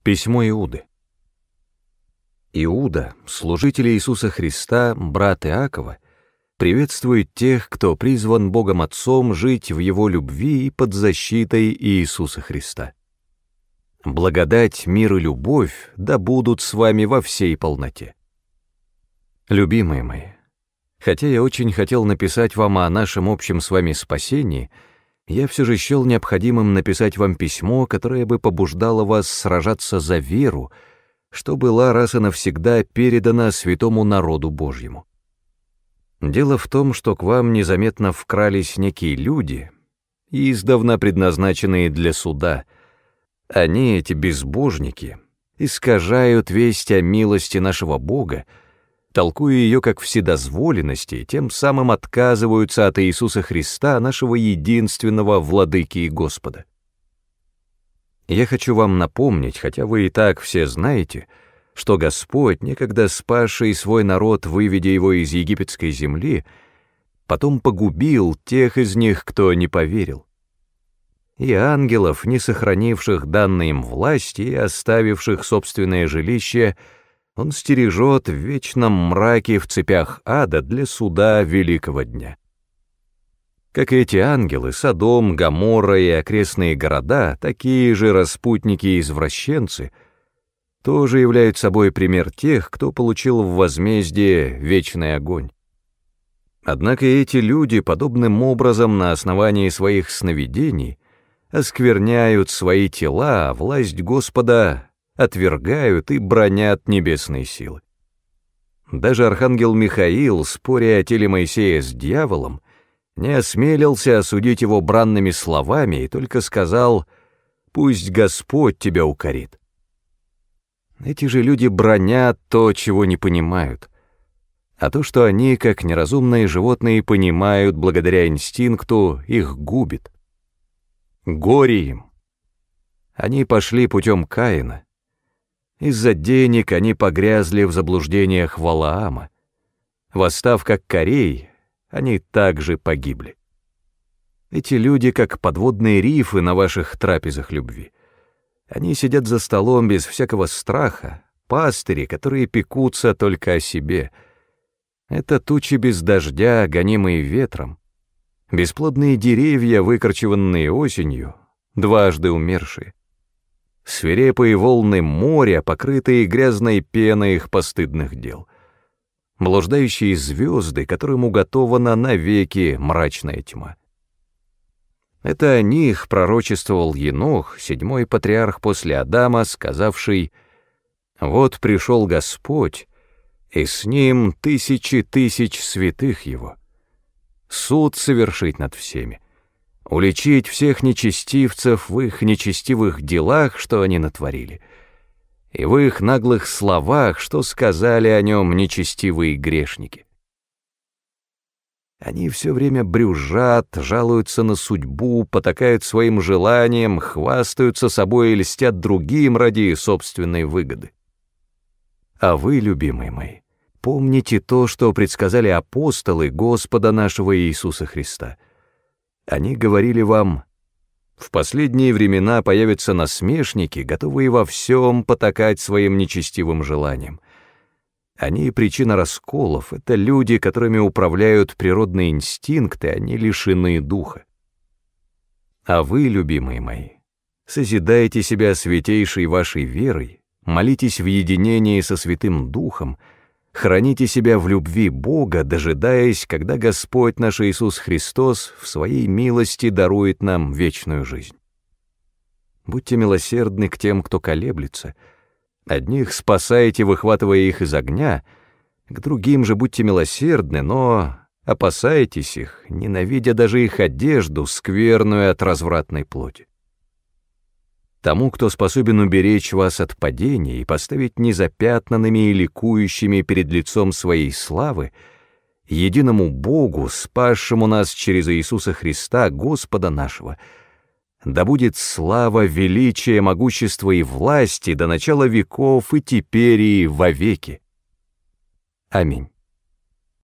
Письмо Иуды. Иуда, служитель Иисуса Христа, брат Иакова, приветствует тех, кто призван Богом Отцом жить в Его любви и под защитой Иисуса Христа. Благодать, мир и любовь да будут с вами во всей полноте. Любимые мои, хотя я очень хотел написать вам о нашем общем с вами спасении, я все же счел необходимым написать вам письмо, которое бы побуждало вас сражаться за веру, что была раз и навсегда передана святому народу Божьему. Дело в том, что к вам незаметно вкрались некие люди, издавна предназначенные для суда. Они, эти безбожники, искажают весть о милости нашего Бога, толкуя ее как вседозволенности, и тем самым отказываются от Иисуса Христа, нашего единственного Владыки и Господа. Я хочу вам напомнить, хотя вы и так все знаете, что Господь, некогда спасший свой народ, выведя его из египетской земли, потом погубил тех из них, кто не поверил. И ангелов, не сохранивших данной им власти и оставивших собственное жилище, Он стережет в вечном мраке в цепях ада для суда великого дня. Как и эти ангелы, Содом, Гоморра и окрестные города, такие же распутники и извращенцы, тоже являются собой пример тех, кто получил в возмездие вечный огонь. Однако эти люди подобным образом на основании своих сновидений оскверняют свои тела, а власть Господа отвергают и бранят небесные силы. Даже архангел Михаил, споря о теле Моисея с дьяволом, не осмелился осудить его бранными словами и только сказал: «Пусть Господь тебя укорит». Эти же люди бранят то, чего не понимают, а то, что они, как неразумные животные, понимают благодаря инстинкту, их губит. Горе им! Они пошли путем Каина. Из-за денег они погрязли в заблуждениях Валаама. Восстав как Корей, они также погибли. Эти люди, как подводные рифы на ваших трапезах любви. Они сидят за столом без всякого страха, пастыри, которые пекутся только о себе. Это тучи без дождя, гонимые ветром, бесплодные деревья, выкорчеванные осенью, дважды умершие. Свирепые волны моря, покрытые грязной пеной их постыдных дел. Блуждающие звезды, которым уготована навеки мрачная тьма. Это о них пророчествовал Енох, 7-й патриарх после Адама, сказавший: «Вот пришел Господь, и с ним тысячи тысяч святых Его. Суд совершить над всеми, уличить всех нечестивцев в их нечестивых делах, что они натворили, и в их наглых словах, что сказали о нем нечестивые грешники». Они все время брюзжат, жалуются на судьбу, потакают своим желаниям, хвастаются собой и льстят другим ради собственной выгоды. А вы, любимые мои, помните то, что предсказали апостолы Господа нашего Иисуса Христа. Они говорили вам: в последние времена появятся насмешники, готовые во всем потакать своим нечестивым желаниям. Они причина расколов, это люди, которыми управляют природные инстинкты, они лишены духа. А вы, любимые мои, созидайте себя святейшей вашей верой, молитесь в единении со Святым Духом, храните себя в любви Бога, дожидаясь, когда Господь наш Иисус Христос в Своей милости дарует нам вечную жизнь. Будьте милосердны к тем, кто колеблется. Одних спасайте, выхватывая их из огня, к другим же будьте милосердны, но опасайтесь их, ненавидя даже их одежду, скверную от развратной плоти. Тому, кто способен уберечь вас от падения и поставить незапятнанными и ликующими перед лицом своей славы, единому Богу, спасшему нас через Иисуса Христа, Господа нашего, да будет слава, величие, могущество и власти до начала веков и теперь и вовеки. Аминь.